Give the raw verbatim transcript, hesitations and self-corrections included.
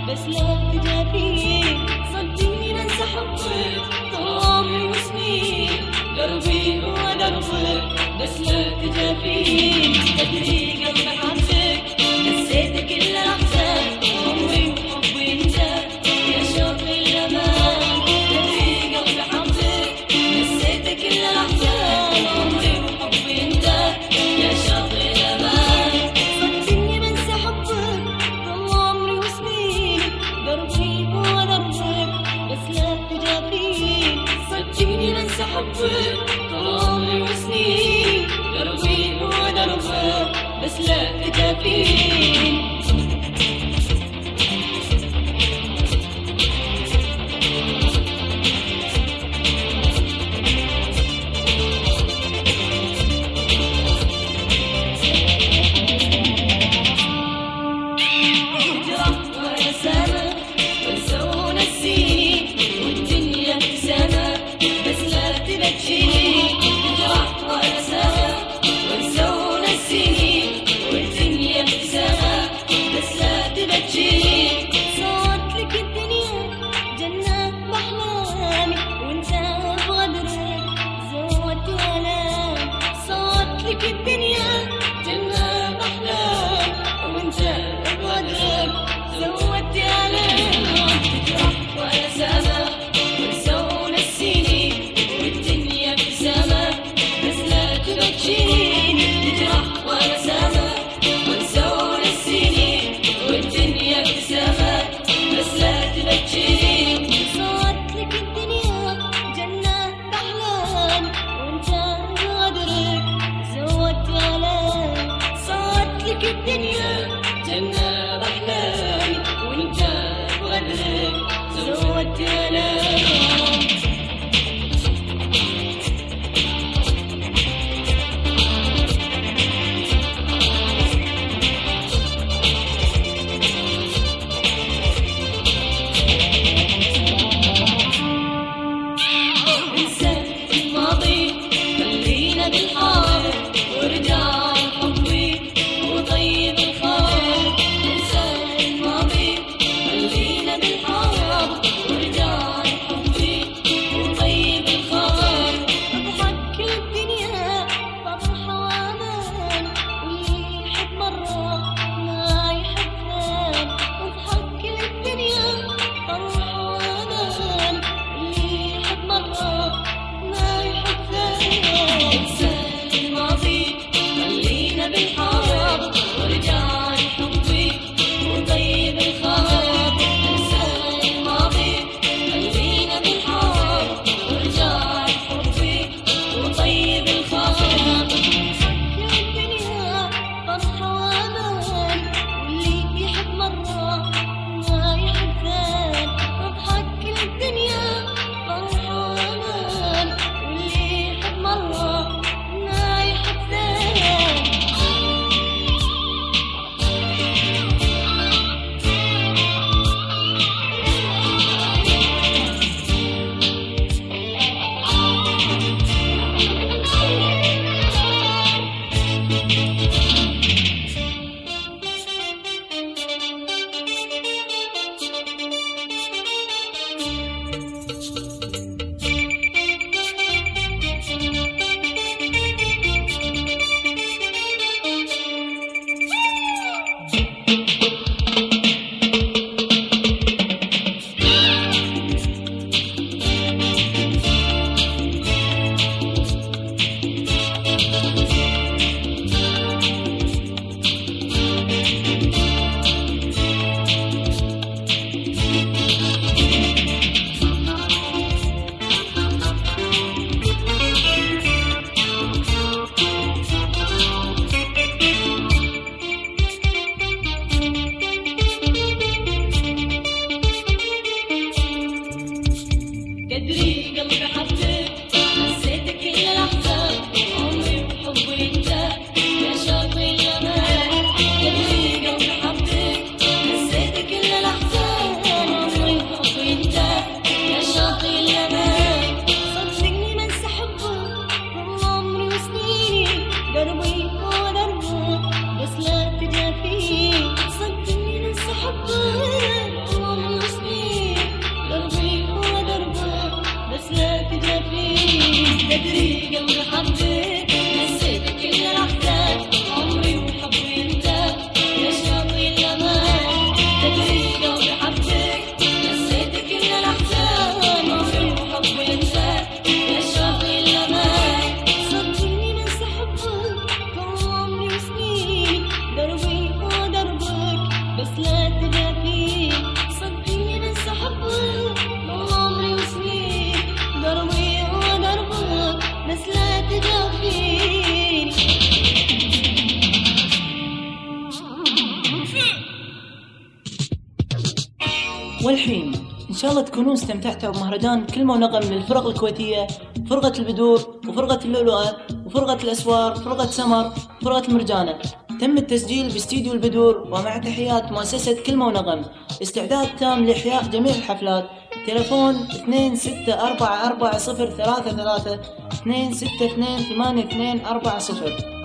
بس لا تجافيني. صدقيني بنسى حبك طول عمري وسنين، دربي هو دربك بس لا تجافيني. تدري قلبي حبك نسيت كل لحظة، عمري وحبي انت يا شوق الأمان. تدري قلبي حبك نسيت كل لحظة، عمري وحبي انت يا شوق الأمان. صدقني بنسى حبك طول عمري وسنين، دربي هو دربك بس لا تجافيني. صدقني بنسى حبك طول عمري وسنين، دربي هو دربك بس لا تجافيني. بحبك نسيت كل الأحزان عمري وحبي انت يا شاطئ الأمان تدري لو بحبك نسيت كل الأحزان عمري وحبي انت يا شاطئ الأمان صدقيني ننسى حبك طول عمري وسنين دربي ودربك بس لا تجافيني صدقيني ننسى حبك طول عمري وسنين دربي ودربك بس لا تجافيني. والحين إن شاء الله تكونون استمتعتوا بمهرجان كلمة ونغم للفرق الكويتية، فرقة البدور وفرقة اللؤلؤة وفرقة الأسوار وفرقة سمر وفرقة المرجانة. تم التسجيل باستديو البدور ومع تحيات مؤسسة كلمة ونغم. استعداد تام لإحياء جميع الحفلات. تلفون اثنين ستة أربعة أربعة صفر ثلاثة ثلاثة اثنين ستة اثنين ثمانية اثنين أربعة صفر.